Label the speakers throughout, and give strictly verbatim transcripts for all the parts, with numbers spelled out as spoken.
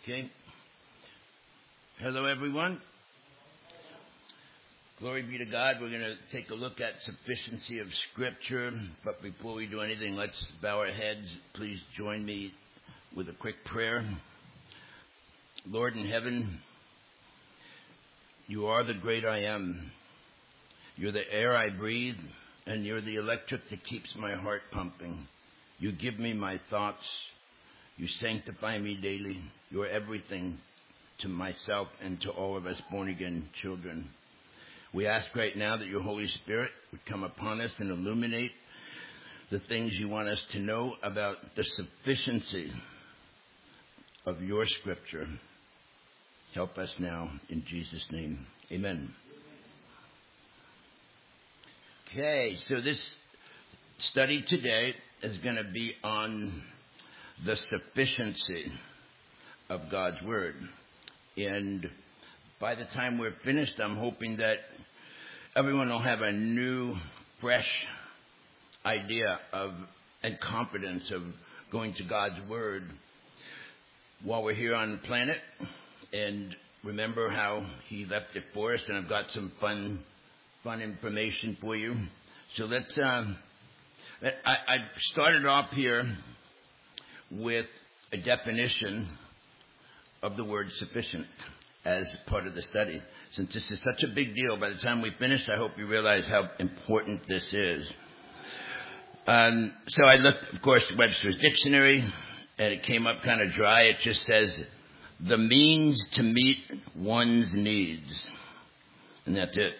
Speaker 1: Okay. Hello, everyone. Glory be to God. We're going to take a look at sufficiency of Scripture. But before we do anything, let's bow our heads. Please join me with a quick prayer. Lord in heaven, you are the great I am. You're the air I breathe, and you're the electric that keeps my heart pumping. You give me my thoughts. You sanctify me daily. You're everything to myself and to all of us born-again children. We ask right now that your Holy Spirit would come upon us and illuminate the things you want us to know about the sufficiency of your Scripture. Help us now in Jesus' name. Amen. Okay, so this study today is going to be on the sufficiency of God's Word. And by the time we're finished, I'm hoping that everyone will have a new, fresh idea of and confidence of going to God's Word while we're here on the planet. And remember how He left it for us. And I've got some fun, fun information for you. So let's. Um, I, I started off here with a definition of the word sufficient as part of the study. Since this is such a big deal, by the time we finish, I hope you realize how important this is. Um, so I looked, of course, at Webster's Dictionary, and it came up kind of dry. It just says, the means to meet one's needs. And that's it.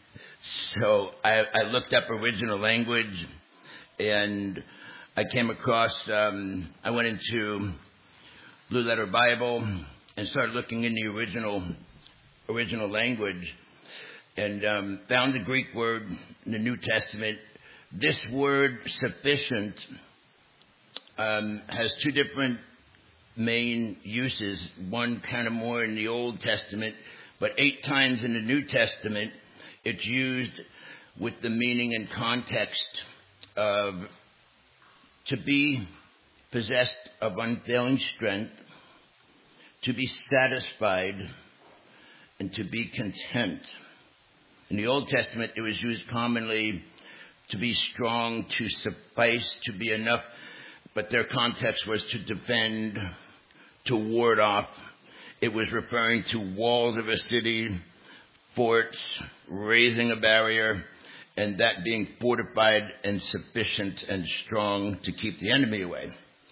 Speaker 1: So I, I looked up original language, and I came across, um, I went into Blue Letter Bible and started looking in the original original language and um, found the Greek word in the New Testament. This word, sufficient, um, has two different main uses. One kind of more in the Old Testament, but eight times in the New Testament, it's used with the meaning and context of to be possessed of unfailing strength, to be satisfied, and to be content. In the Old Testament, it was used commonly to be strong, to suffice, to be enough, but their context was to defend, to ward off. It was referring to walls of a city, forts, raising a barrier, and that being fortified and sufficient and strong to keep the enemy away.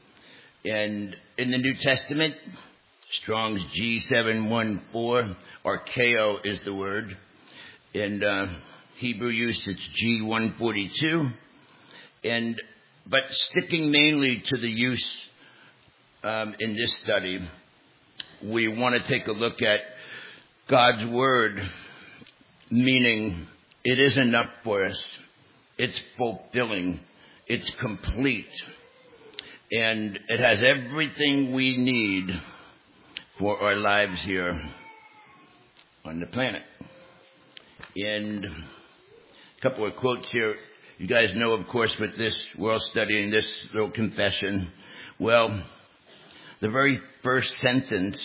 Speaker 1: And in the New Testament, Strong's G seven one four, archeo is the word. In uh, Hebrew use, it's G one forty-two. And but sticking mainly to the use um, in this study, we want to take a look at God's Word, meaning it is enough for us. It's fulfilling. It's complete. And it has everything we need for our lives here on the planet. And a couple of quotes here. You guys know, of course, with this, we're all studying this little confession. Well, the very first sentence,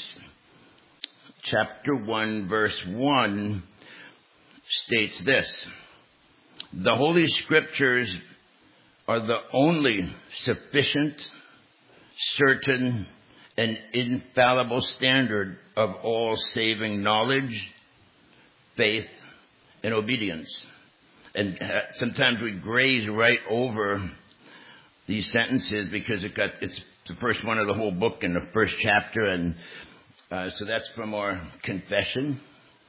Speaker 1: chapter one, verse one, states this: the Holy Scriptures are the only sufficient, certain, and infallible standard of all saving knowledge, faith, and obedience. And sometimes we graze right over these sentences because it got it's the first one of the whole book in the first chapter, and uh, so that's from our confession.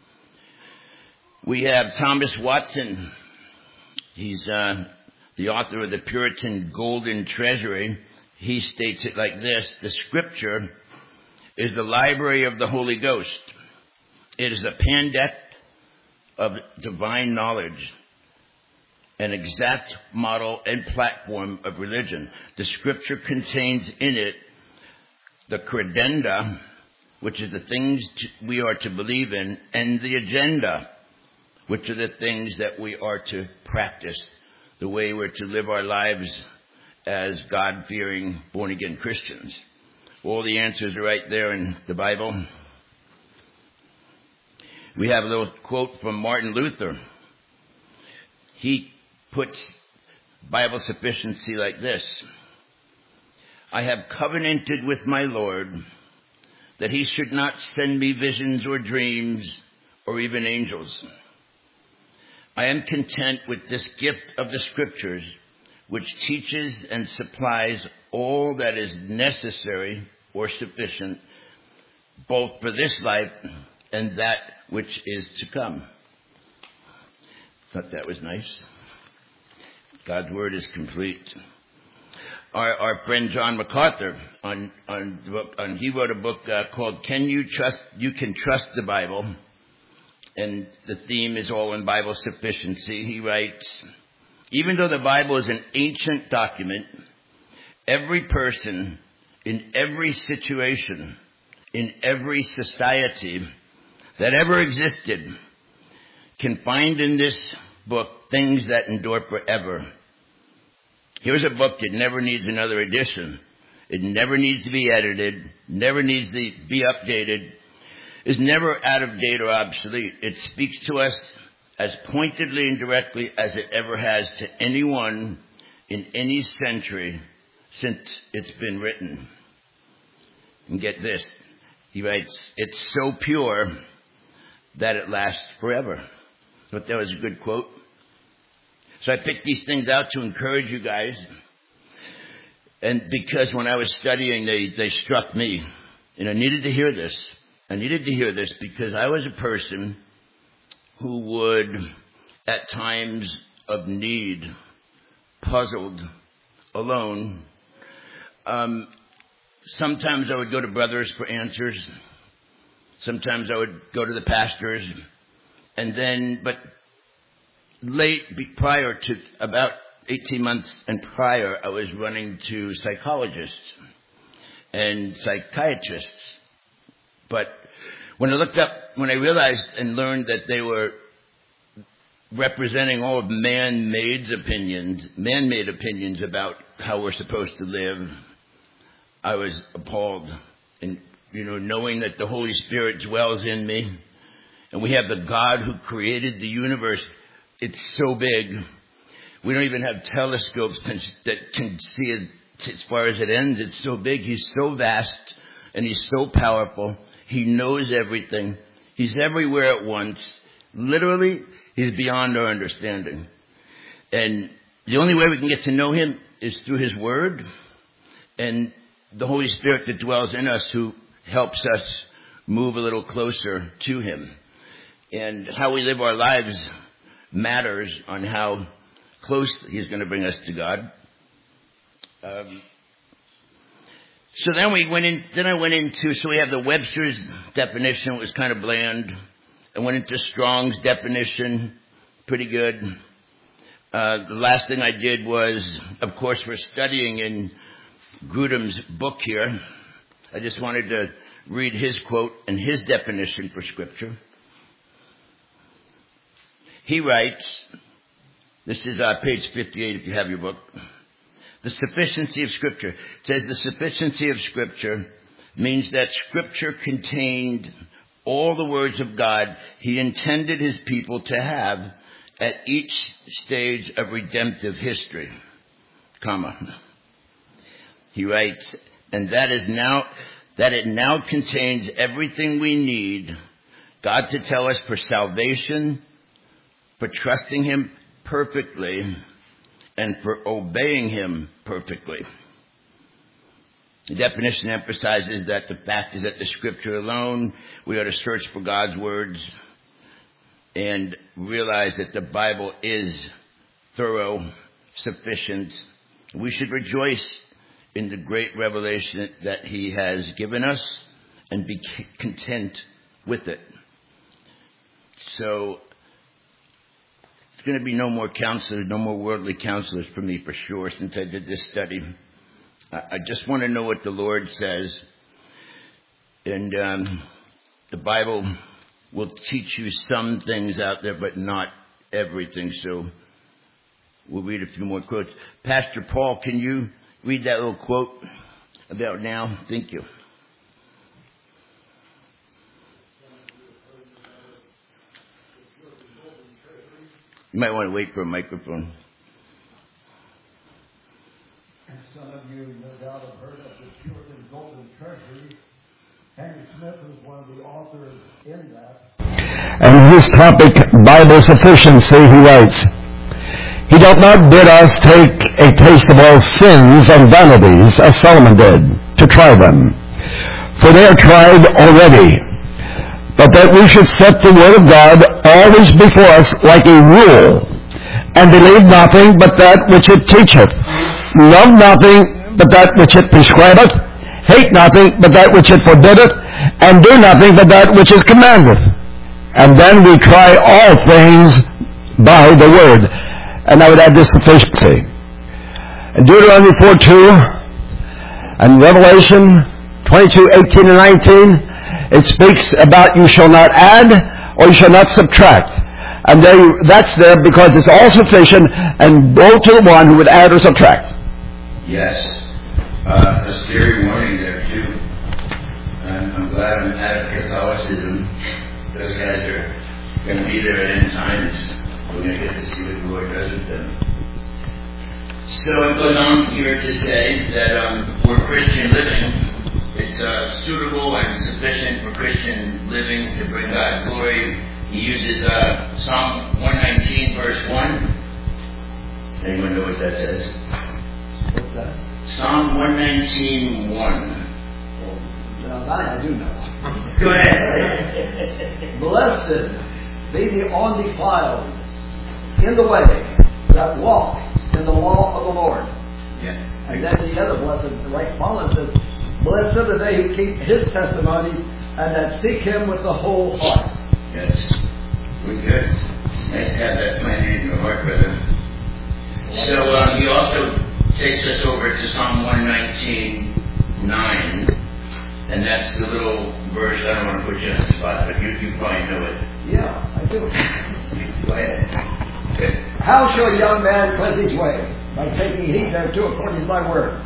Speaker 1: We have Thomas Watson. He's uh, the author of the Puritan Golden Treasury. He states it like this: the Scripture is the library of the Holy Ghost. It is the pandect of divine knowledge, an exact model and platform of religion. The Scripture contains in it the credenda, which is the things we are to believe in, and the agenda, which are the things that we are to practice, the way we're to live our lives as God-fearing, born-again Christians. All the answers are right there in the Bible. We have a little quote from Martin Luther. He puts Bible sufficiency like this: I have covenanted with my Lord that he should not send me visions or dreams or even angels. I am content with this gift of the Scriptures, which teaches and supplies all that is necessary or sufficient, both for this life and that which is to come. Thought that was nice. God's Word is complete. Our, our friend John MacArthur, on, on, on, he wrote a book uh, called Can You Trust, You Can Trust the Bible? And the theme is all in Bible sufficiency. He writes, even though the Bible is an ancient document, every person in every situation, in every society that ever existed can find in this book things that endure forever. Here's a book that never needs another edition. It never needs to be edited, never needs to be updated, is never out of date or obsolete. It speaks to us as pointedly and directly as it ever has to anyone in any century since it's been written. And get this, he writes, it's so pure that it lasts forever. I thought that was a good quote. So I picked these things out to encourage you guys. And because when I was studying, they, they struck me. And I needed to hear this. I needed to hear this because I was a person who would, at times of need, puzzled, alone. Um, sometimes I would go to brothers for answers. Sometimes I would go to the pastors. And then, but late, prior to about eighteen months and prior, I was running to psychologists and psychiatrists. But when I looked up, when I realized and learned that they were representing all of man-made opinions, man-made opinions about how we're supposed to live, I was appalled. And, you know, knowing that the Holy Spirit dwells in me, and we have the God who created the universe. It's so big. We don't even have telescopes that can see it as far as it ends. It's so big. He's so vast, and he's so powerful. He knows everything. He's everywhere at once. Literally, he's beyond our understanding. And the only way we can get to know him is through his word and the Holy Spirit that dwells in us, who helps us move a little closer to him. And how we live our lives matters on how close he's going to bring us to God. Um, so then we went in, then I went into, so we have the Webster's definition, it was kind of bland. I went into Strong's definition, pretty good. Uh, the last thing I did was, of course, we're studying in Grudem's book here. I just wanted to read his quote and his definition for Scripture. He writes, this is uh, page fifty-eight if you have your book. The sufficiency of Scripture. It says the sufficiency of Scripture means that Scripture contained all the words of God he intended his people to have at each stage of redemptive history, comma. He writes, and that is now, that it now contains everything we need God to tell us for salvation, for trusting him perfectly, and for obeying him perfectly. The definition emphasizes that the fact is that the Scripture alone, we ought to search for God's words and realize that the Bible is thorough, sufficient. We should rejoice in the great revelation that he has given us and be content with it. So there's going to be no more counselors, no more worldly counselors for me for sure since I did this study. I just want to know what the Lord says. And um, the Bible will teach you some things out there, but not everything. So we'll read a few more quotes. Pastor Paul, can you read that little quote about now? Thank you. You might want to wait for a microphone.
Speaker 2: Some of you no doubt have heard of the Puritan Golden Treasury. Henry Smith was one of the authors in that.
Speaker 3: And his topic, Bible sufficiency, he writes, He doth not bid us take a taste of all sins and vanities, as Solomon did, to try them. For they are tried already. But that we should set the word of God always before us like a rule, and believe nothing but that which it teacheth, love nothing but that which it prescribeth, hate nothing but that which it forbiddeth, and do nothing but that which is commanded. And then we try all things by the word. And I would add this sufficiency. In Deuteronomy four two and Revelation twenty-two eighteen and nineteen, it speaks about you shall not add or you shall not subtract. And they, that's there because it's all sufficient, and woe to the one who would add or subtract.
Speaker 1: Yes. Uh, a scary warning there, too. I'm, I'm glad I'm out of Catholicism. Those guys are going to be there at end times. We're going to get to see what the Lord does with them. So it goes on here to say that um, for Christian living, it's uh, suitable and sufficient for Christian living to bring God glory. He uses uh, Psalm one nineteen, verse one. Anyone know what that says?
Speaker 2: What's that?
Speaker 1: Psalm one nineteen, one.
Speaker 2: Well, that I do know.
Speaker 1: Go ahead.
Speaker 2: Blessed be the undefiled in the way that walk in the law of the Lord.
Speaker 1: Yeah.
Speaker 2: And then the other blessed, right following says, blessed are they who keep his testimony and that seek him with the whole heart.
Speaker 1: Yes. We're good. Nice to have that plan in your heart, brother. So um, he also takes us over to Psalm one nineteen, nine. And that's the little verse. I don't want to put you on the spot, but you, you probably know it.
Speaker 2: Yeah, I do.
Speaker 1: Go ahead. Good.
Speaker 2: How shall a young man cleanse his way? By taking heed thereto according to my word.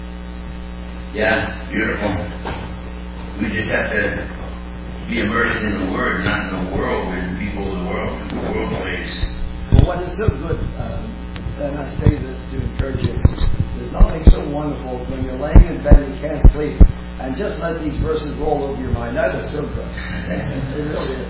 Speaker 1: Yeah, beautiful. We just have to be immersed in the Word, not in the world, and people of the world, the world ways.
Speaker 2: Well, what is so good, um, and I say this to encourage you, there's nothing so wonderful when you're laying in bed and you can't sleep, and just let these verses roll over your mind. That is so good. It really is.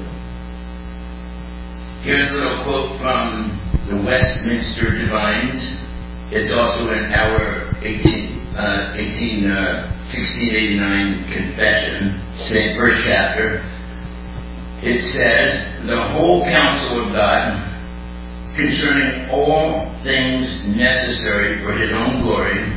Speaker 1: Here's a little quote from the Westminster Divines. It's also in our eighteen, uh, eighteen, uh, sixteen eighty-nine Confession, same first chapter. It says, the whole counsel of God concerning all things necessary for his own glory,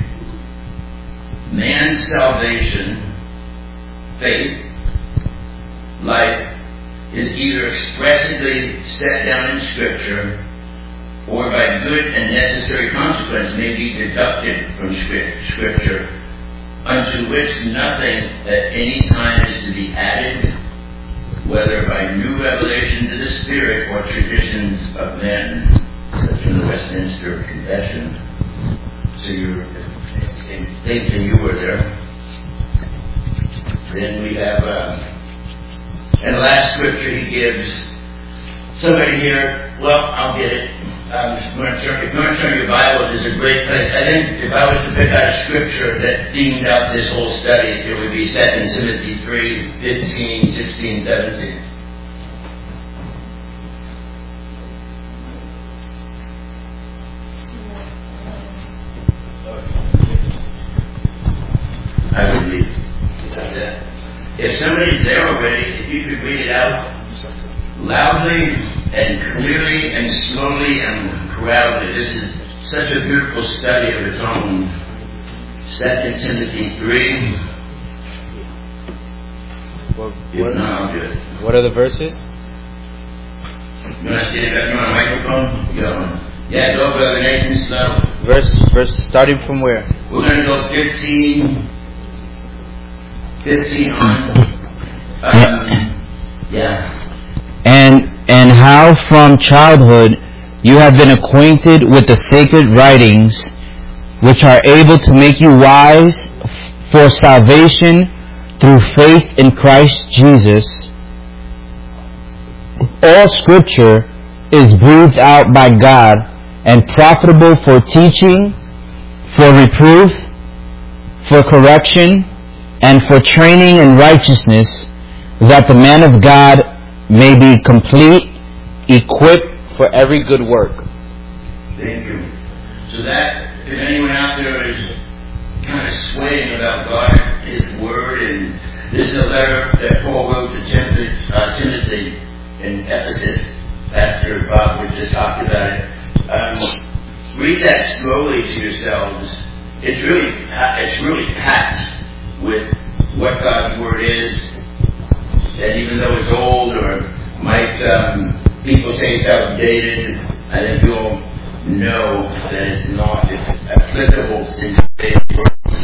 Speaker 1: man's salvation, faith, life, is either expressly set down in Scripture or by good and necessary consequence may be deducted from Scripture, unto which nothing at any time is to be added, whether by new revelations of the Spirit or traditions of men. That's from the Westminster Confession. So you're thinking you were there. Then we have, uh, and the last scripture he gives, somebody here, well, I'll get it. I'm just going to turn, if you're going to turn your Bible, it's a great place. I think if I was to pick out a scripture that themed up this whole study, it would be Second Timothy three, fifteen, sixteen, seventeen. I would read that. If somebody's there already, if you could read it out loudly and clearly and slowly and proudly. This is such a beautiful study of its own. Second Timothy three.
Speaker 4: What,
Speaker 1: If
Speaker 4: what,
Speaker 1: not, I'll do it.
Speaker 4: what are the verses?
Speaker 1: You want to stand up? You want a microphone? Go. Yeah, go, brother Nathan, slow.
Speaker 4: Verse, verse, starting from where?
Speaker 1: We're going to go fifteen. fifteen on. Um, yeah.
Speaker 4: And and how from childhood you have been acquainted with the sacred writings, which are able to make you wise for salvation through faith in Christ Jesus. All Scripture is breathed out by God and profitable for teaching, for reproof, for correction, and for training in righteousness, that the man of God may be complete, equipped for every good work.
Speaker 1: Thank you. So that, if anyone out there is kind of swaying about God, His Word, and this is a letter that Paul wrote to Timothy, uh, Timothy in Ephesus, after Bob just talked about it. Um, read that slowly to yourselves. It's really, it's really packed with what God's Word is. And even though it's old or might um, people say it's outdated, I think you'll know that it's not. It's applicable in today's world.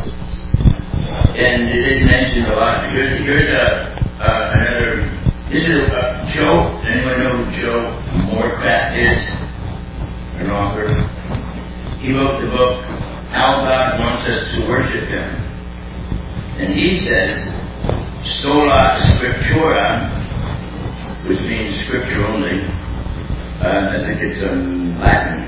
Speaker 1: And it is mentioned a lot. Here's, here's a, uh, another. This is uh, Joe. Anyone know who Joe Moorcraft is? An author. He wrote the book How God Wants Us to Worship Him. And he says, Sola Scriptura, which means Scripture only. Uh, I think it's um, Latin.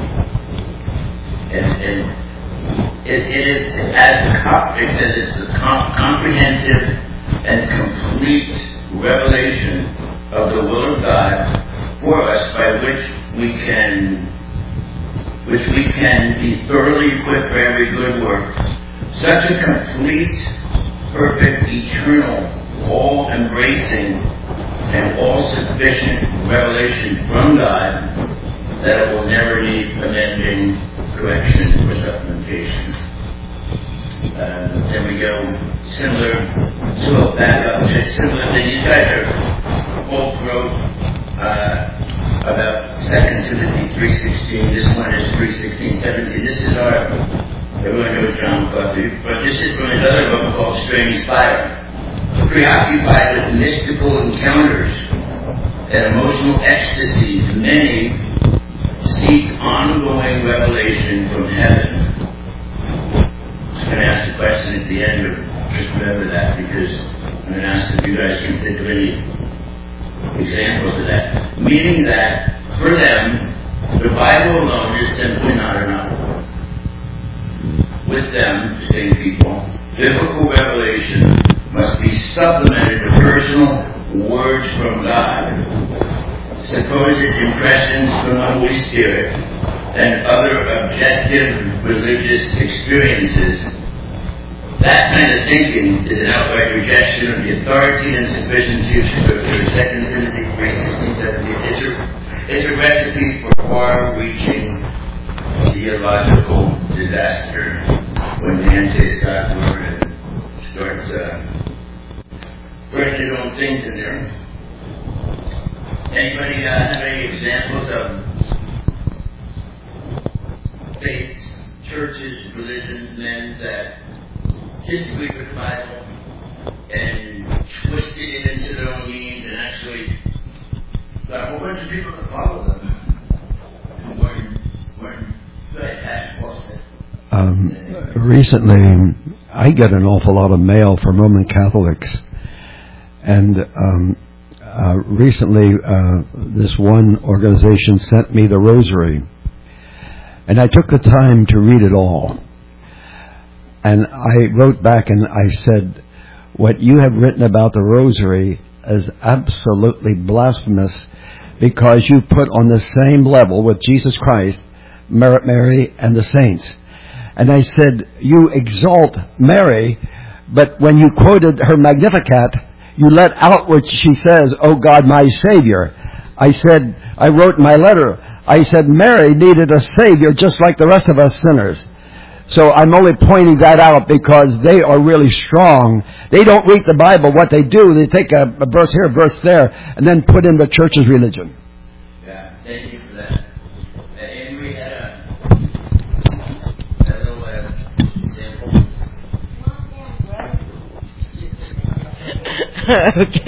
Speaker 1: And, and it, it is, as the cop, it says it's a com- comprehensive and complete revelation of the will of God for us, by which we can, which we can be thoroughly equipped for every good work. Such a complete, perfect, eternal, all-embracing, and all-sufficient revelation from God that it will never need amending, correction, or supplementation. Uh, then we go similar, so back up to similar thing. You guys are both wrote uh, about Second Timothy three sixteen. This one is three sixteen, seventeen. This is our, everyone knows John Buffy, but this is from another book called Strange Fire. Preoccupied with mystical encounters and emotional ecstasies, many seek ongoing revelation from heaven. I'm going to ask the question at the end, but just remember that, because I'm going to ask if you guys can think of any examples of that. Meaning that, for them, the Bible alone is simply not enough. With them, the same people, biblical revelation must be supplemented with personal words from God, supposed impressions from the Holy Spirit, and other objective religious experiences. That kind of thinking is an outright rejection of the authority and sufficiency of Scripture. Second Timothy three sixteen, seventeen. It's a, it's a recipe for far-reaching theological disaster when man takes God's Word and starts uh, putting his own things in there. Anybody uh, have any examples of faiths, churches, religions, men that disagreed with the Bible and twisted it into their own means and actually got a whole bunch of people to follow them? And weren't, weren't, go ahead, Pastor Paul said.
Speaker 3: Um, recently, I get an awful lot of mail from Roman Catholics. And um, uh, recently, uh, this one organization sent me the Rosary. And I took the time to read it all. And I wrote back and I said, what you have written about the Rosary is absolutely blasphemous, because you put on the same level with Jesus Christ, Mary, and the saints. And I said, you exalt Mary, but when you quoted her Magnificat, you let out what she says, "Oh God, my Savior." I said, I wrote in my letter, I said, Mary needed a Savior just like the rest of us sinners. So I'm only pointing that out because they are really strong. They don't read the Bible. What they do, they take a, a verse here, a verse there, and then put in the church's religion.
Speaker 1: Yeah, thank you for that. Uh, and we had a, a little uh, example.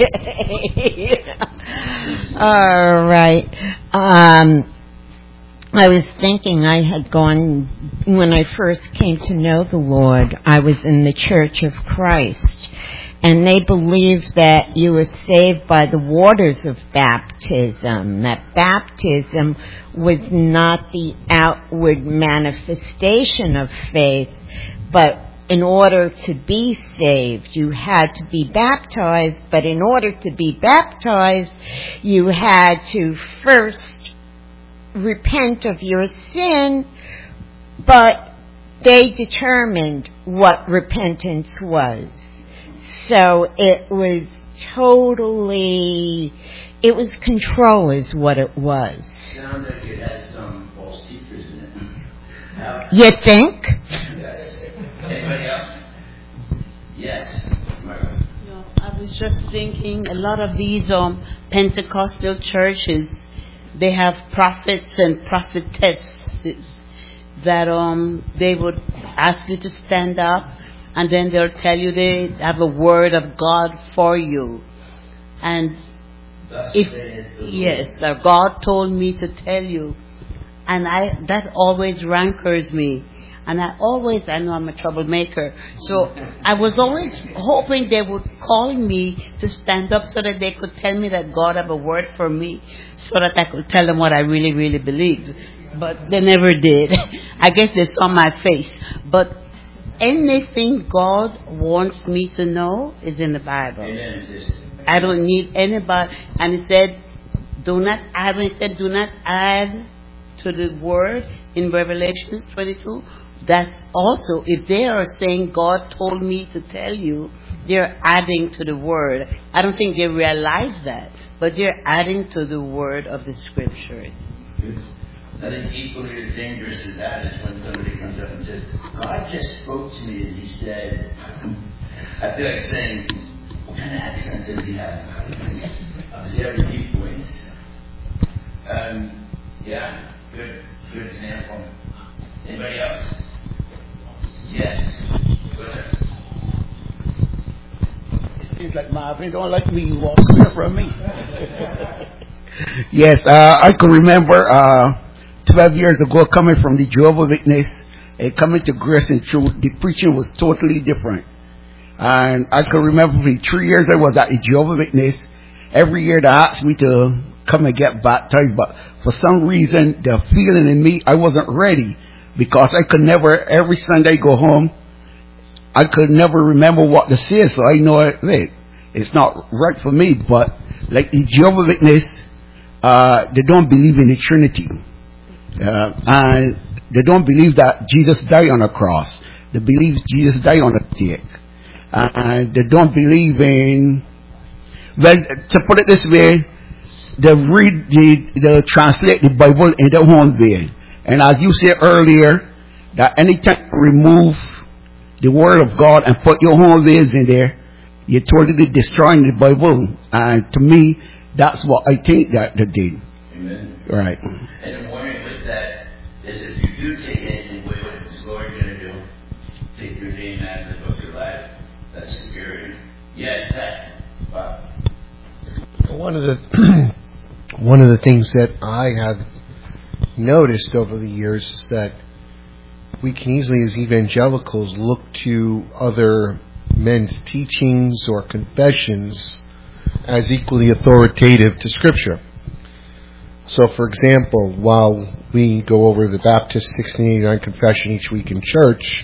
Speaker 5: Okay. All right. Um, I was thinking I had gone, when I first came to know the Lord, I was in the Church of Christ. And they believed that you were saved by the waters of baptism, that baptism was not the outward manifestation of faith, but in order to be saved, you had to be baptized, but in order to be baptized, you had to first repent of your sin, but they determined what repentance was. So it was totally, it was control is what it was.
Speaker 1: Sounds like it has some false teachers in it. Now,
Speaker 5: you think?
Speaker 1: Yes. Anybody else? Yes. Margaret.
Speaker 6: No, I was just thinking a lot of these um, Pentecostal churches, they have prophets and prophetesses that um they would ask you to stand up, and then they'll tell you they have a word of God for you. And
Speaker 1: Thus
Speaker 6: if
Speaker 1: saith the Lord.
Speaker 6: yes, that God told me to tell you, and I that always rancors me. And I always, I know I'm a troublemaker, so I was always hoping they would call me to stand up so that they could tell me that God have a word for me, so that I could tell them what I really, really believe. But they never did. I guess they saw my face. But anything God wants me to know is in the Bible.
Speaker 1: Amen.
Speaker 6: I don't need anybody. And He said, do not add, He said, do not add to the word in Revelation twenty-two. That's also, if they are saying God told me to tell you, they're adding to the word. I don't think they realize that, but they're adding to the word of the scriptures.
Speaker 1: I think equally as dangerous as that is when somebody comes up and says, God just spoke to me and He said, I feel like saying, what kind of accent does He have? Does He have a deep voice? Um, yeah, good, good example. Anybody else? Yes. Go ahead.
Speaker 7: It seems like Marvin don't like me walking away from me. Yes, uh, I can remember uh, twelve years ago coming from the Jehovah's Witness and coming to Grace and Truth. The preaching was totally different. And I can remember for the three years I was at the Jehovah's Witness, every year they asked me to come and get baptized, but for some reason the feeling in me, I wasn't ready. Because I could never, every Sunday go home, I could never remember what to say, so I know it, wait, it's not right for me. But like the Jehovah's Witness, uh, they don't believe in the Trinity. Uh, and they don't believe that Jesus died on a cross. They believe Jesus died on a stake. Uh, and they don't believe in, well, to put it this way, they read, the, they translate the Bible in their own way. And as you said earlier, that anytime you remove the Word of God and put your own ways in there, you're totally destroying the Bible. And to me, that's what I think that they did.
Speaker 1: Amen.
Speaker 7: Right.
Speaker 1: And I'm wondering with that, is if you do take anything away, what is the Lord going to do? Take your name out of the book of life. That's superior. Yes, that's wow.
Speaker 8: One of the one of the things that I have noticed over the years is that we can easily, as evangelicals, look to other men's teachings or confessions as equally authoritative to Scripture. So, for example, while we go over the Baptist sixteen eighty-nine confession each week in church,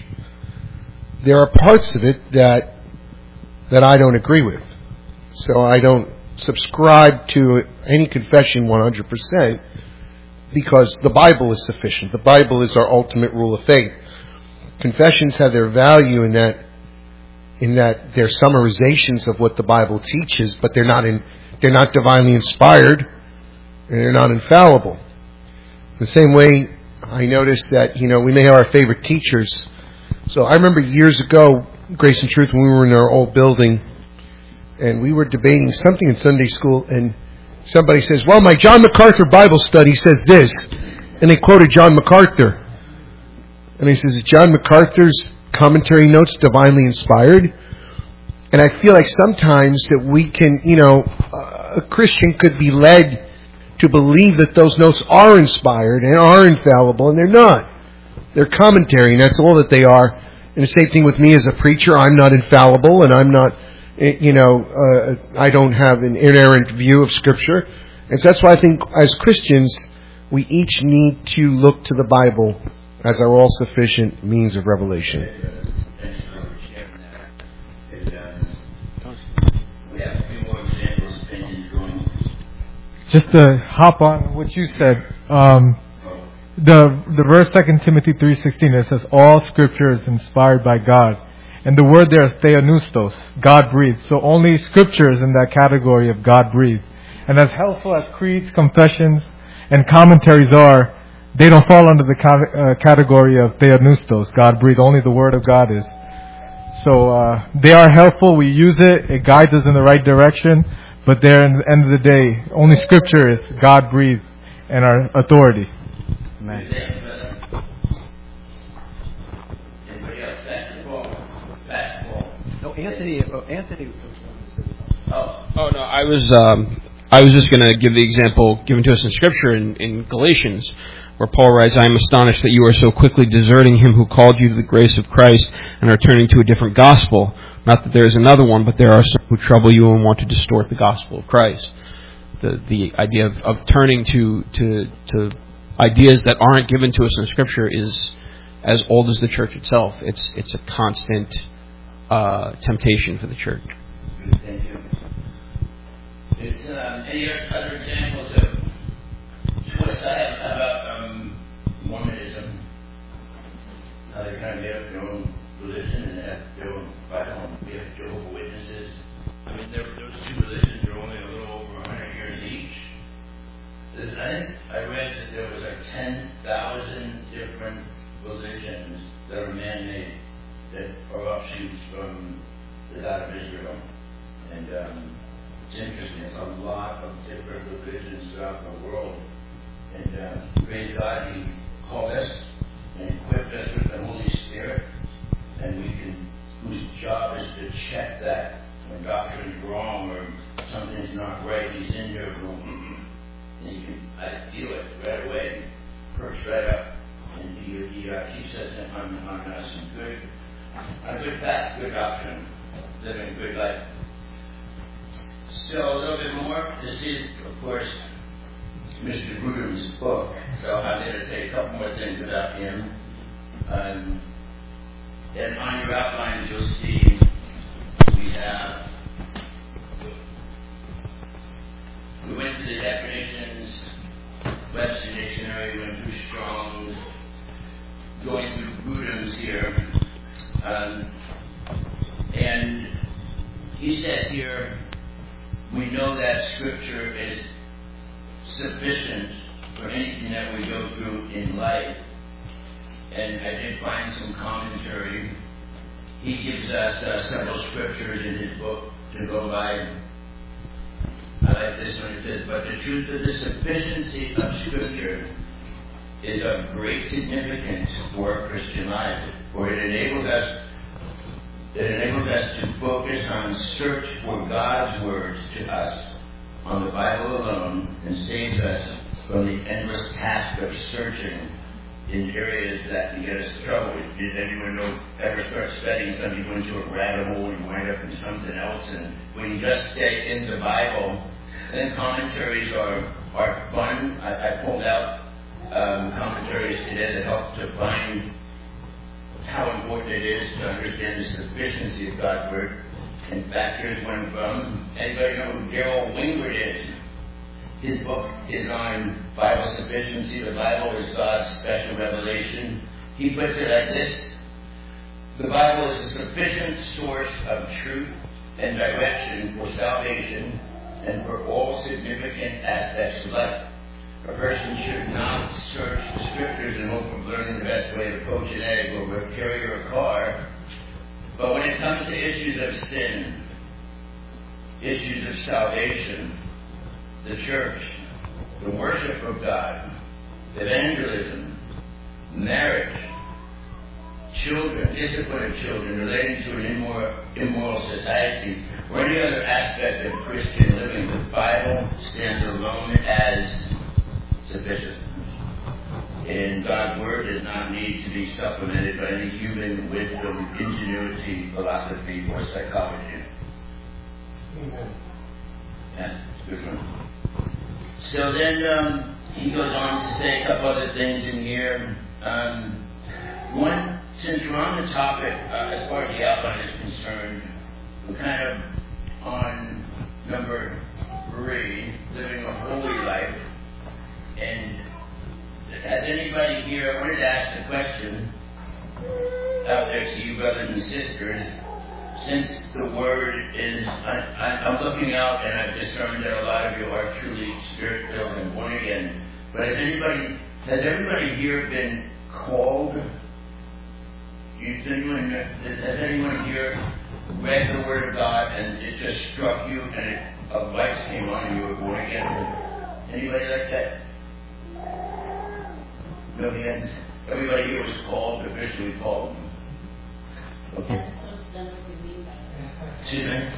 Speaker 8: there are parts of it that that I don't agree with. So I don't subscribe to any confession one hundred percent. Because the Bible is sufficient. The Bible is our ultimate rule of faith. Confessions have their value in that in that they're summarizations of what the Bible teaches, but they're not in they're not divinely inspired and they're not infallible. The same way I noticed that, you know, we may have our favorite teachers. So I remember years ago, Grace and Truth, when we were in our old building and we were debating something in Sunday school, and somebody says, well, my John MacArthur Bible study says this. And they quoted John MacArthur. And he says, John MacArthur's commentary notes divinely inspired? And I feel like sometimes that we can, you know, a Christian could be led to believe that those notes are inspired and are infallible, and they're not. They're commentary, and that's all that they are. And the same thing with me as a preacher. I'm not infallible, and I'm not, you know, uh, I don't have an inerrant view of Scripture. And so that's why I think as Christians, we each need to look to the Bible as our all-sufficient means of revelation.
Speaker 9: Just to hop on what you said, um, the the verse Second Timothy three sixteen, it says all Scripture is inspired by God, and the word there is theopneustos, God breathed. So only Scripture is in that category of God breathed. And as helpful as creeds, confessions, and commentaries are, they don't fall under the ca- uh, category of theopneustos, God breathed. Only the Word of God is. So uh, they are helpful. We use it. It guides us in the right direction. But there, in the end of the day, only Scripture is God breathed and our authority. Amen.
Speaker 1: Anybody else? Basketball. Basketball.
Speaker 2: No, Anthony. Uh, Anthony.
Speaker 1: Oh.
Speaker 10: Oh no, I was um, I was just going to give the example given to us in Scripture in, in Galatians, where Paul writes, "I am astonished that you are so quickly deserting him who called you to the grace of Christ and are turning to a different gospel. Not that there is another one, but there are some who trouble you and want to distort the gospel of Christ." The the idea of, of turning to, to to ideas that aren't given to us in Scripture is as old as the church itself. It's it's a constant uh, temptation for the church.
Speaker 1: Thank you. It's, um, any other examples of twists I have about um, Mormonism? How they kind of made up their own religion and have their own Bible. We have Jehovah's Witnesses. I mean, there, those two religions are only a little over one hundred years each. There's, I think I read that there was like ten thousand different religions that are man-made, that are offshoots from the God of Israel. And um, it's interesting. It's a lot of different religions throughout the world. And uh, praise God, He called us and equipped us with the Holy Spirit, and we can, whose job is to check that when doctrine's wrong or something's not right. He's in there going, mm-mm. And you can, I feel it right away, perks right up, and He, he uh, keeps us on, on us in good, on a good path, good doctrine, living a good life. Still a little bit more. This is, of course, Mister Grudem's book, so I'm going to say a couple more things about him. Um, and on your outlines, you'll see we have, we went through the definitions, Webster Dictionary, went through Strong's, going through Grudem's here. Um, and he says here, we know that Scripture is sufficient for anything that we go through in life. And I did find some commentary. He gives us uh, several scriptures in his book to go by. I like this one. It says, "But the truth of the sufficiency of Scripture is of great significance for a Christian life, for it enables us It enables us to focus on search for God's words to us on the Bible alone, and saves us from the endless task of searching in areas that can get us in trouble." Did anyone know, ever start studying something, go into a rabbit hole and wind up in something else? And when you just stay in the Bible, then commentaries are, are fun. I, I pulled out um, commentaries today that help to find how important it is to understand the sufficiency of God's Word. In fact, here's one from, anybody know who Gerald Wingard is? His book is on Bible sufficiency. The Bible is God's special revelation. He puts it like this: the Bible is a sufficient source of truth and direction for salvation and for all significant aspects of life. A person should not search the Scriptures in hope of learning the best way to poach an egg or repair a car. But when it comes to issues of sin, issues of salvation, the church, the worship of God, evangelism, marriage, children, discipline of children, relating to an immoral, immoral society, or any other aspect of Christian living, the Bible stands alone as sufficient. And God's Word does not need to be supplemented by any human wisdom, ingenuity, philosophy, or psychology.
Speaker 8: Amen.
Speaker 1: That's a good one. So then um, he goes on to say a couple other things in here. Um, one, since we're on the topic, uh, as far as the outline is concerned, we're kind of on number three, living a holy life. And has anybody here, I wanted to ask a question out there to you brothers and sisters, since the Word is, I, I'm looking out and I've discerned that a lot of you are truly Spirit-filled and born again, but has anybody, has everybody here been called? You, anyone, has anyone here read the Word of God and it just struck you and it, a light came on and you were born again? Anybody like that? No hands. Everybody here was called, officially called. Okay. Excuse me?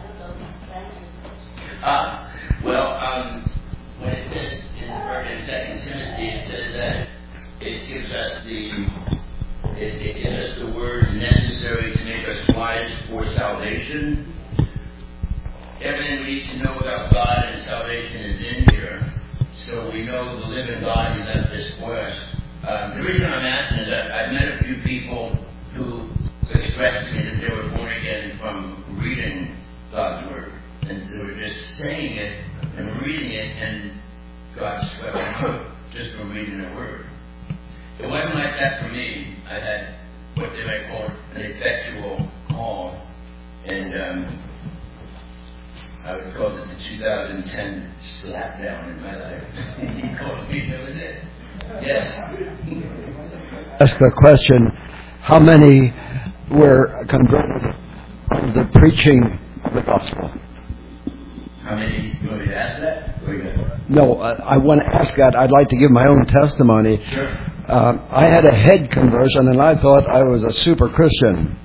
Speaker 1: Ah, well, um, when it says in the Second Timothy, it says that it gives us the it, it gives us the words necessary to make us wise for salvation. Everything we need to know about God and salvation is in here, so we know the living God who left this for us. Um, the reason I'm asking is that I've met a few people who expressed to me that they were born again from reading God's Word. And they were just saying it and reading it, and God swept them out just from reading the Word. It wasn't like that for me. I had what they might call an effectual call. And um, I would call it the two thousand ten slap down in my life. He called me, that was it. Yes.
Speaker 2: Ask the question, how many were converted to the preaching of the gospel?
Speaker 1: How many? You want me to ask that? Or you got...
Speaker 2: No, I, I want to ask that. I'd like to give my own testimony.
Speaker 1: Sure.
Speaker 2: Um, I had a head conversion and I thought I was a super Christian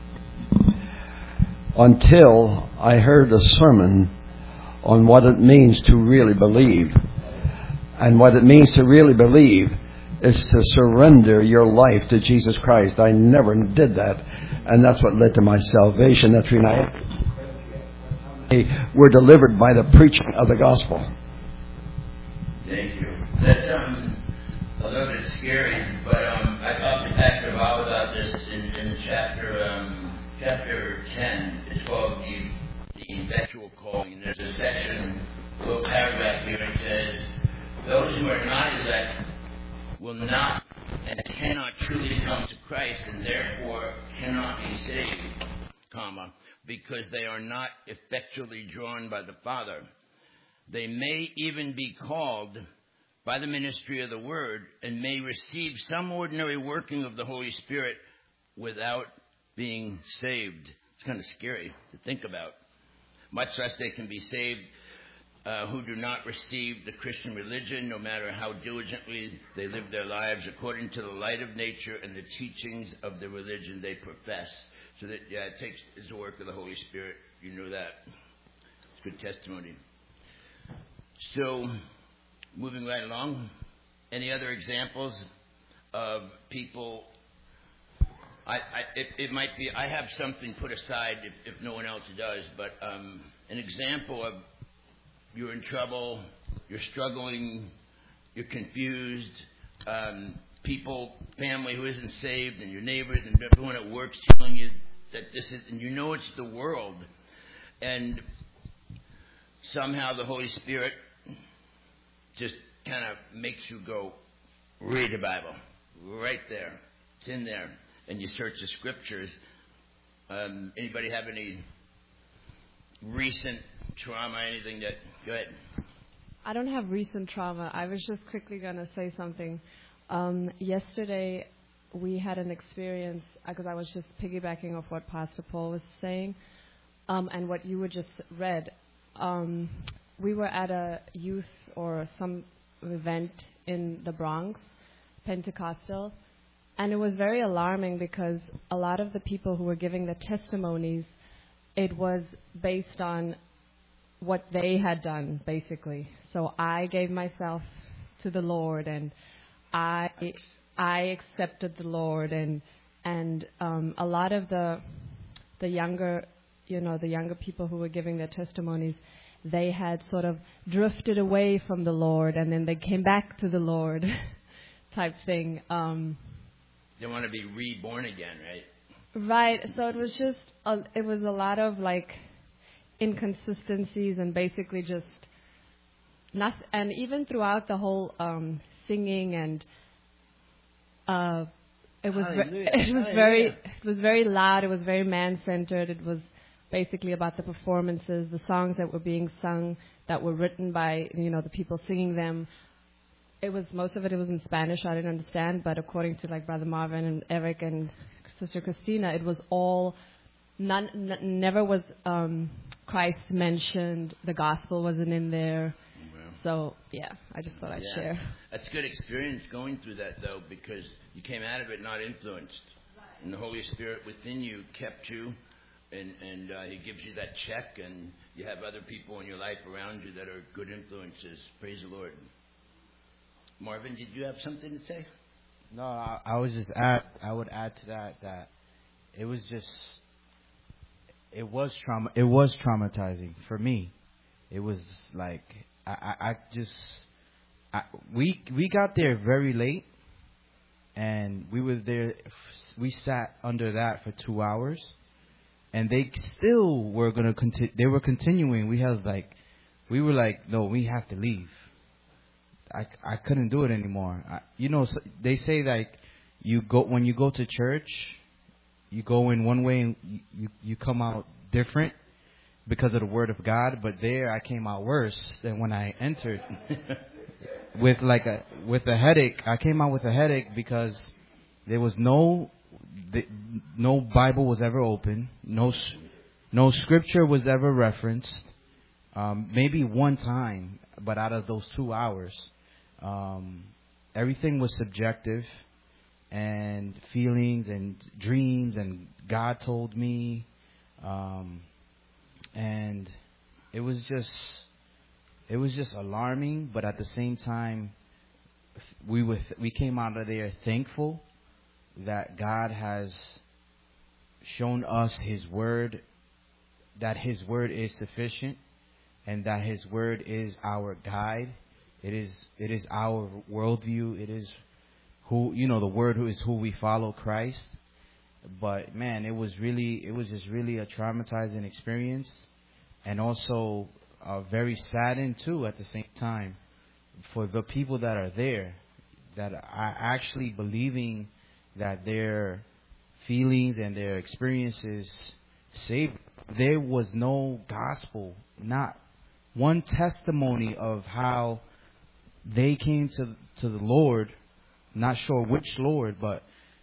Speaker 2: until I heard a sermon on what it means to really believe. And what it means to really believe is to surrender your life to Jesus Christ. I never did that, and that's what led to my salvation. That's when I were delivered by the preaching of the gospel.
Speaker 1: Thank you. That's um, a little bit scary, but um, I talked to Pastor Bob about this in, in chapter um, chapter ten. It's called the, the effectual calling. And there's a section, a little paragraph here. It says, "Those who are not elect will not and cannot truly come to Christ, and therefore cannot be saved, comma, because they are not effectually drawn by the Father. They may even be called by the ministry of the Word and may receive some ordinary working of the Holy Spirit without being saved." It's kind of scary to think about. Much less they can be saved uh, who do not receive the Christian religion, no matter how diligently they live their lives according to the light of nature and the teachings of the religion they profess. So that, yeah, it takes it's the work of the Holy Spirit. You know that. It's good testimony. So, moving right along, any other examples of people? I, I it, it might be, I have something put aside if, if no one else does, but um, an example of you're in trouble, you're struggling, you're confused, um, people, family who isn't saved, and your neighbors and everyone at work's telling you that this is, and you know it's the world, and somehow the Holy Spirit just kind of makes you go, read the Bible, right there, it's in there, and you search the scriptures. Um, anybody have any recent trauma, anything that, go ahead.
Speaker 11: I don't have recent trauma. I was just quickly going to say something. Um, yesterday, we had an experience, because I was just piggybacking off what Pastor Paul was saying, um, and what you were just read. Um, we were at a youth or some event in the Bronx, Pentecostal, and it was very alarming because a lot of the people who were giving the testimonies, it was based on what they had done, basically. So I gave myself to the Lord, and I I accepted the Lord, and and um, a lot of the the younger you know the younger people who were giving their testimonies, they had sort of drifted away from the Lord, and then they came back to the Lord, type thing. Um,
Speaker 1: they want to be reborn again, right?
Speaker 11: Right. So it was just a, it was a lot of like inconsistencies and basically just nothing. And even throughout the whole um, singing and uh, it was ve- it was very it was very loud. It was very man centered. It was basically about the performances, the songs that were being sung that were written by you know the people singing them. It was most of it. It was in Spanish. I didn't understand, but according to like Brother Marvin and Eric and Sister Christina, it was all none. N- never was um, Christ mentioned. The gospel wasn't in there.
Speaker 1: Well,
Speaker 11: so yeah, I just thought I'd
Speaker 1: yeah.
Speaker 11: share.
Speaker 1: That's a good experience going through that though, because you came out of it not influenced, and the Holy Spirit within you kept you, and and uh, He gives you that check, and you have other people in your life around you that are good influences. Praise the Lord. Marvin, did you have something to say?
Speaker 4: No, I, I was just add. I would add to that that it was just it was trauma. It was traumatizing for me. It was like I, I, I just I, we we got there very late, and we were there. We sat under that for two hours, and they still were gonna continue. They were continuing. We has like we were like, no, we have to leave. I, I couldn't do it anymore. I, you know, they say like you go when you go to church, you go in one way and you, you, you come out different because of the Word of God. But there, I came out worse than when I entered with like a with a headache. I came out with a headache because there was no the, no Bible was ever open, no no scripture was ever referenced. Um, maybe one time, but out of those two hours. Um, everything was subjective, and feelings and dreams, and God told me, um, and it was just, it was just alarming. But at the same time, we were we came out of there thankful that God has shown us His word, that His word is sufficient, and that His word is our guide. It is it is our worldview. It is who you know the word who is who we follow, Christ. But man, it was really it was just really a traumatizing experience, and also uh, very saddened too at the same time for the people that are there, that are actually believing that their feelings and their experiences saved. There was no gospel, not one testimony of how they came to to the Lord. Not sure which Lord, but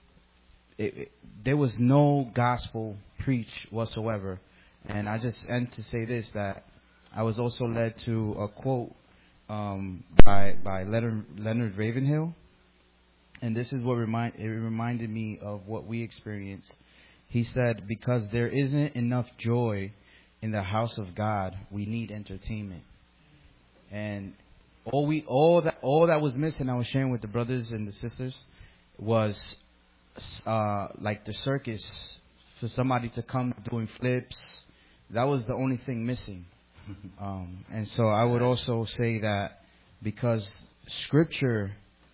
Speaker 4: it, it, there was no gospel preached whatsoever. And I just end to say this, that I was also led to a quote um, by by Leonard, Leonard Ravenhill, and this is what remind it reminded me of what we experienced. He said, "Because there isn't enough joy in the house of God, we need entertainment." And all we all that all that was missing, I was sharing with the brothers and the sisters, was uh, like the circus, for somebody to come doing flips. That was the only thing missing. Um, and so I would also say that because Scripture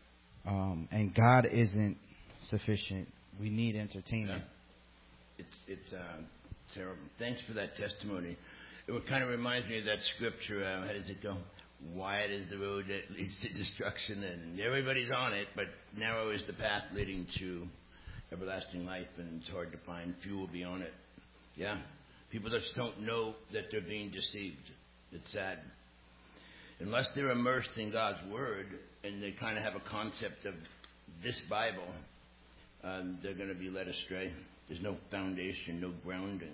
Speaker 4: um, and God isn't sufficient, we need entertainment.
Speaker 1: Yeah. It's it's uh, terrible. Thanks for that testimony. It kind of reminds me of that scripture. Uh, how does it go? Wide is the road that leads to destruction, and everybody's on it, but narrow is the path leading to everlasting life, and it's hard to find. Few will be on it. Yeah. People just don't know that they're being deceived. It's sad. Unless they're immersed in God's Word and they kind of have a concept of this Bible, um, they're going to be led astray. There's no foundation, no grounding.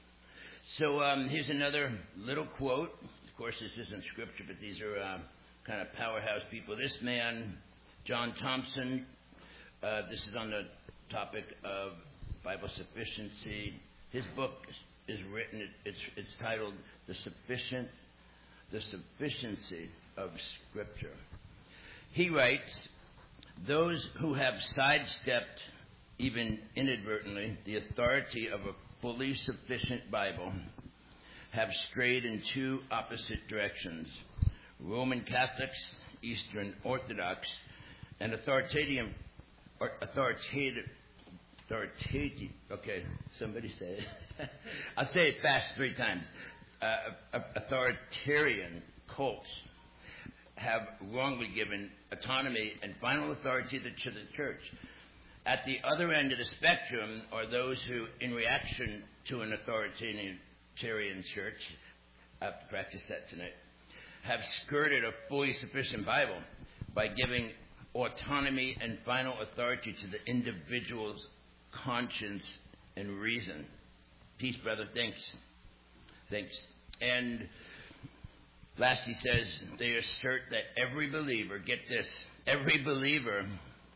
Speaker 1: So um, here's another little quote. Of course, this isn't scripture, but these are uh, kind of powerhouse people. This man, John Thompson, uh, this is on the topic of Bible sufficiency. His book is written, it's, it's titled The Sufficient, The Sufficiency of Scripture. He writes, those who have sidestepped, even inadvertently, the authority of a fully sufficient Bible have strayed in two opposite directions. Roman Catholics, Eastern Orthodox, and authoritarian, or authoritative, authoritative, okay, somebody say it. I'll say it fast three times. Uh, authoritarian cults have wrongly given autonomy and final authority to the church. At the other end of the spectrum are those who, in reaction to an authoritarian church, I have to practice that tonight, have skirted a fully sufficient Bible by giving autonomy and final authority to the individual's conscience and reason. Peace, brother. Thanks. Thanks. And last he says, they assert that every believer, get this, every believer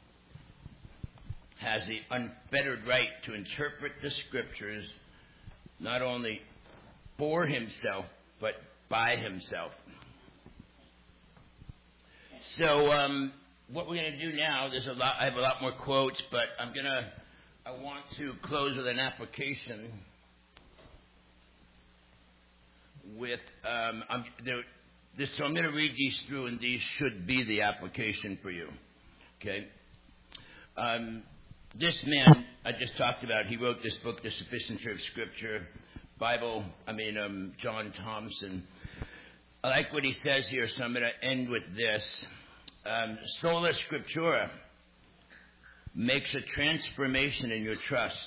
Speaker 1: has the unfettered right to interpret the Scriptures not only for himself, but by himself. So, um, what we're going to do now, there's a lot, I have a lot more quotes, but I'm going to, I want to close with an application with, um, I'm, there, this, so I'm going to read these through, and these should be the application for you. Okay? Um, this man I just talked about, he wrote this book, The Sufficiency of Scripture, Bible, I mean, um, John Thompson. I like what he says here, so I'm going to end with this. Um, Sola Scriptura makes a transformation in your trust.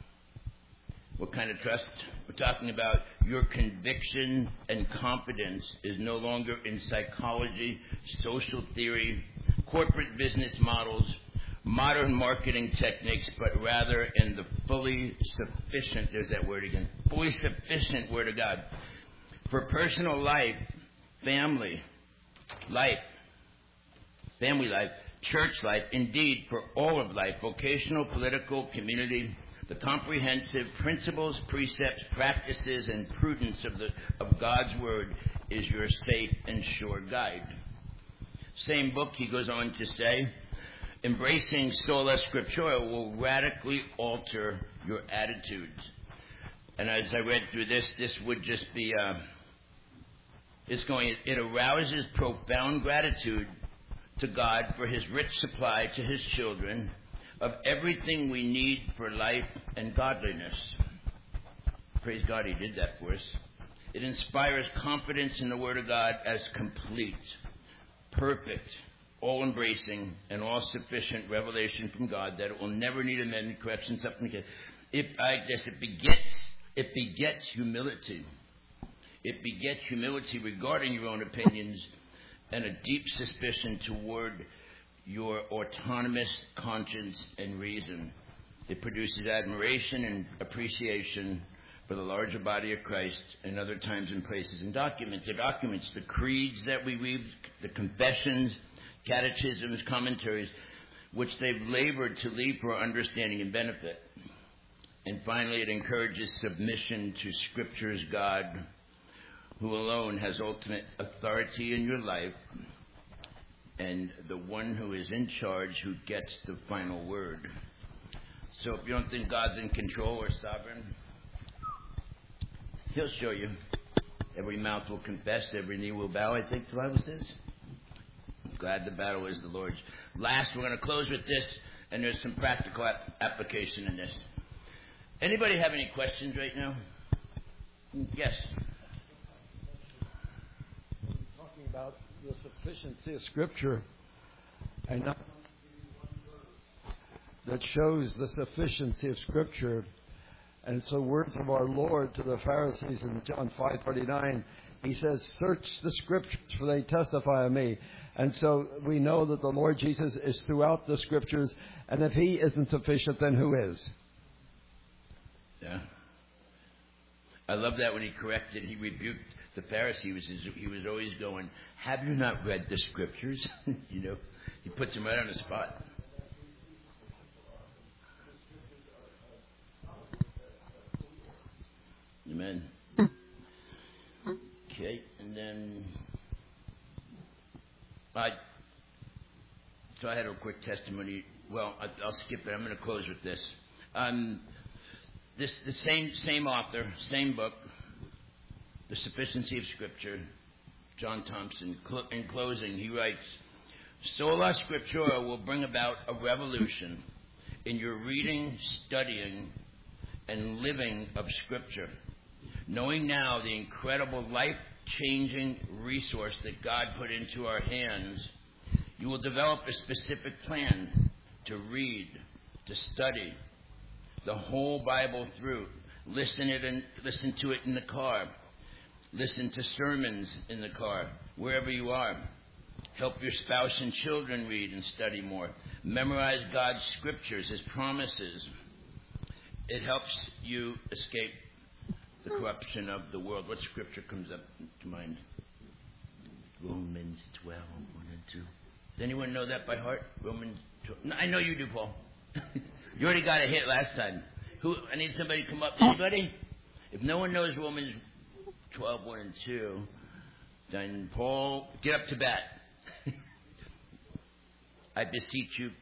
Speaker 1: What kind of trust? We're talking about your conviction and confidence is no longer in psychology, social theory, corporate business models, modern marketing techniques, but rather in the fully sufficient, there's that word again, fully sufficient Word of God. For personal life, family life, family life, church life, indeed for all of life, vocational, political, community, the comprehensive principles, precepts, practices, and prudence of the of God's Word is your safe and sure guide. Same book, he goes on to say, embracing Sola Scriptura will radically alter your attitudes. And as I read through this, this would just be, uh, it's going, it arouses profound gratitude to God for His rich supply to His children of everything we need for life and godliness. Praise God, He did that for us. It inspires confidence in the Word of God as complete, perfect, all-embracing, and all-sufficient revelation from God that it will never need amendment, correction, supplementation. If I guess it begets, it begets humility. It begets humility regarding your own opinions and a deep suspicion toward your autonomous conscience and reason. It produces admiration and appreciation for the larger body of Christ and other times and places and documents. The documents, the creeds that we read, the confessions, catechisms, commentaries, which they've labored to leave for our understanding and benefit. And finally, it encourages submission to Scripture's God, who alone has ultimate authority in your life, and the one who is in charge, who gets the final word. So if you don't think God's in control or sovereign, He'll show you. Every mouth will confess, every knee will bow, I think the Bible says. I'm glad the battle is the Lord's. Last, we're going to close with this, and there's some practical ap- application in this. Anybody have any questions right now? Yes.
Speaker 2: Talking about the sufficiency of Scripture, and not that shows the sufficiency of Scripture. And so words of our Lord to the Pharisees in John five thirty-nine, He says, search the Scriptures, for they testify of me. And so we know that the Lord Jesus is throughout the Scriptures, and if He isn't sufficient, then who is?
Speaker 1: Yeah. I love that when He corrected, He rebuked the Pharisee. He was, he was always going, have you not read the Scriptures? You know, He puts him right on the spot. Amen. Okay, and then I so I had a quick testimony. Well, I, I'll skip it. I'm going to close with this. Um, this the same same author, same book, The Sufficiency of Scripture, John Thompson. Cl- in closing, he writes, Sola Scriptura will bring about a revolution in your reading, studying, and living of Scripture. Knowing now the incredible life-changing resource that God put into our hands, you will develop a specific plan to read, to study the whole Bible through. Listen it and listen to it in the car. Listen to sermons in the car, wherever you are. Help your spouse and children read and study more. Memorize God's scriptures, His promises. It helps you escape the corruption of the world. What scripture comes up to mind? Romans twelve, one and two. Does anyone know that by heart? Romans twelve. No, I know you do, Paul. You already got a hit last time. Who? I need somebody to come up. Anybody? If no one knows Romans twelve, one and two, then Paul, get up to bat. I beseech you.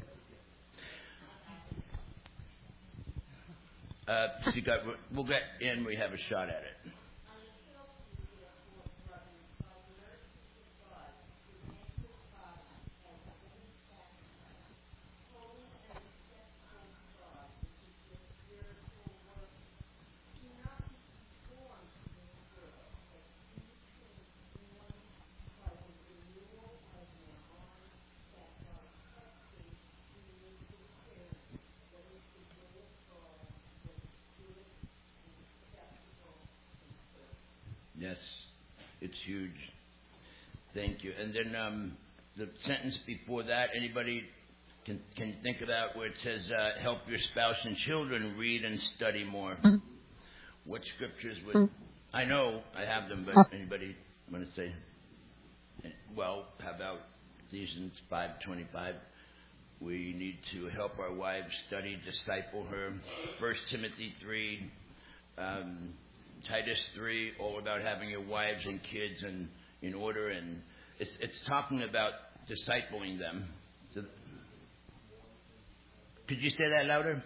Speaker 1: Uh, you got, we'll get in. We have a shot at it. Yes, it's huge. Thank you. And then um, the sentence before that, anybody can can think of that where it says, uh, help your spouse and children read and study more. Mm-hmm. What scriptures would... Mm-hmm. I know I have them, but anybody want to say? Well, how about Ephesians five twenty-five? We need to help our wives study, disciple her. First Timothy three... Um, Titus three, all about having your wives and kids in, in order, and it's it's talking about discipling them. So, could you say that louder?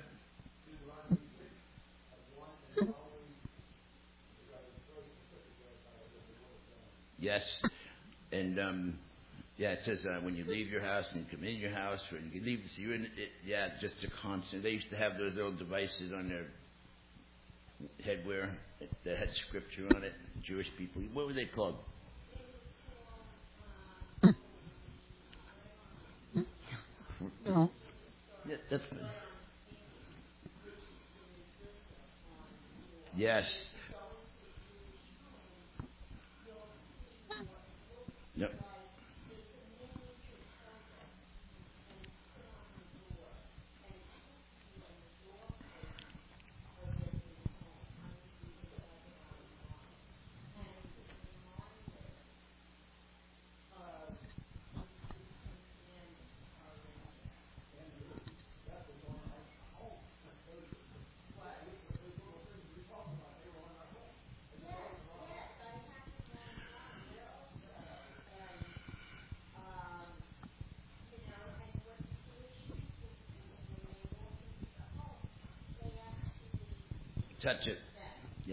Speaker 1: Yes, and um, yeah, it says uh, when you leave your house and you come in your house, when you leave, so you're in it, yeah, just a constant. They used to have those little devices on their headwear that had scripture on it. Jewish people. What were they called? Yeah, that's good. Yes. Yep. Touch it. Yeah.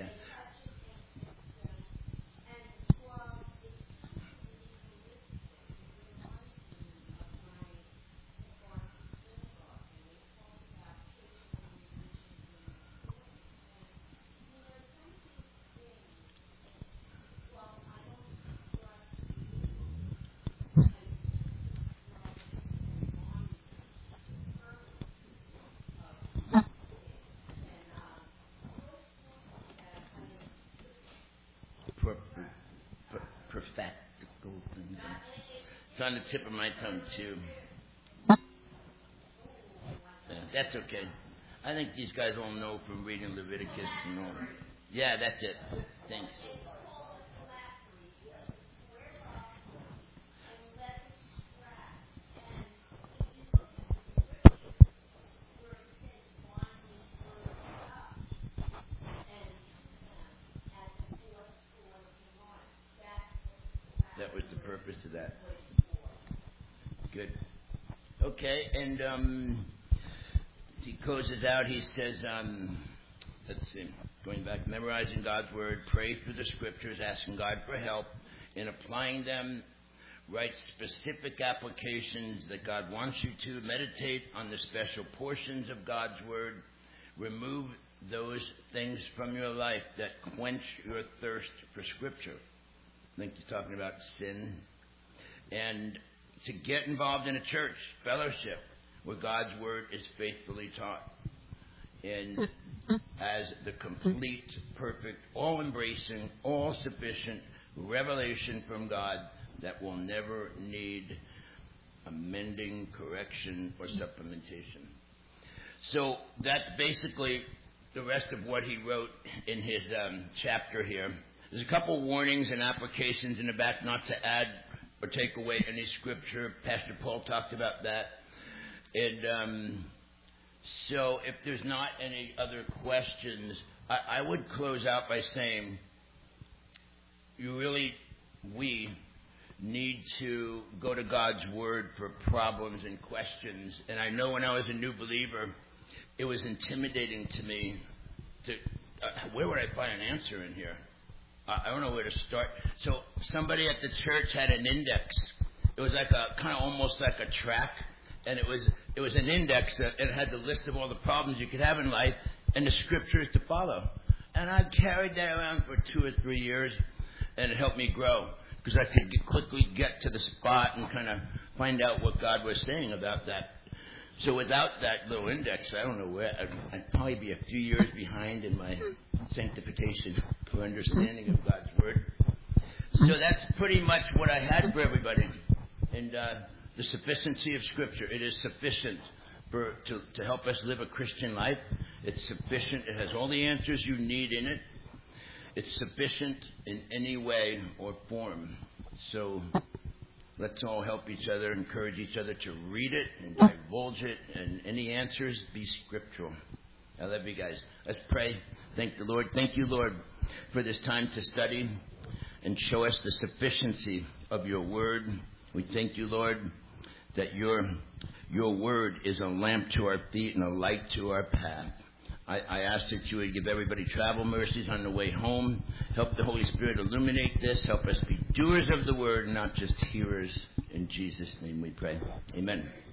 Speaker 1: It's on the tip of my tongue, too. Yeah, that's okay. I think these guys all know from reading Leviticus and all. Yeah, that's it. Thanks. That was the purpose of that. Good. Okay, and um, he closes out, he says, um, let's see, going back, memorizing God's Word, pray through the Scriptures, asking God for help in applying them, write specific applications that God wants you to, meditate on the special portions of God's Word, remove those things from your life that quench your thirst for Scripture. I think he's talking about sin. And to get involved in a church, fellowship, where God's Word is faithfully taught. And as the complete, perfect, all-embracing, all-sufficient revelation from God that will never need amending, correction, or supplementation. So that's basically the rest of what he wrote in his um, chapter here. There's a couple warnings and applications in the back, not to add or take away any scripture. Pastor Paul talked about that. And um, so if there's not any other questions, I, I would close out by saying, you really, we need to go to God's Word for problems and questions. And I know when I was a new believer, it was intimidating to me to, uh, where would I find an answer in here? I don't know where to start. So somebody at the church had an index. It was like a kind of almost like a track, and it was it was an index that it had the list of all the problems you could have in life and the scriptures to follow. And I carried that around for two or three years, and it helped me grow because I could get, quickly get to the spot and kind of find out what God was saying about that. So without that little index, I don't know where I'd, I'd probably be a few years behind in my sanctification for understanding of God's Word. So that's pretty much what I had for everybody. And uh, the sufficiency of Scripture. It is sufficient for to, to help us live a Christian life. It's sufficient. It has all the answers you need in it. It's sufficient in any way or form. So let's all help each other, encourage each other to read it and divulge it, and any answers be scriptural. I love you guys. Let's pray. Thank the Lord. Thank you, Lord, for this time to study and show us the sufficiency of your word. We thank you, Lord, that your your word is a lamp to our feet and a light to our path. I, I ask that you would give everybody travel mercies on the way home. Help the Holy Spirit illuminate this. Help us be doers of the word, not just hearers. In Jesus' name we pray. Amen.